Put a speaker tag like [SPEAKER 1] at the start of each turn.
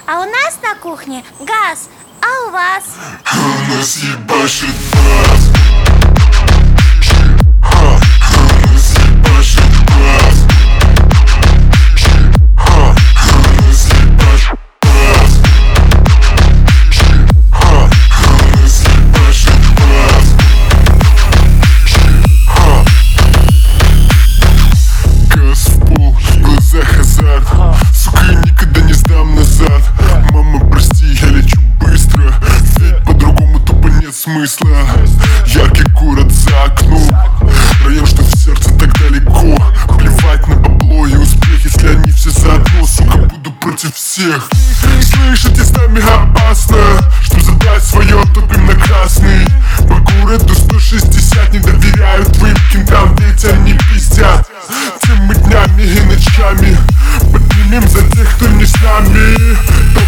[SPEAKER 1] А у нас на кухне газ, а у вас?
[SPEAKER 2] У нас ебашит бас. Сука, я никогда не сдам назад. Мама, прости, я лечу быстро, ведь по-другому тупо нет смысла. Яркий город за окном, район, что в сердце так далеко. Плевать на бабло и успех, если они все заодно. Сука, буду против всех. Слышите, с нами опасно. Чтоб забрать свое, топим на красный. По городу 160, не доверяю твоим кентам, ведь они пиздят. Теми днями и ночами поднимем за тех, кто не с нами.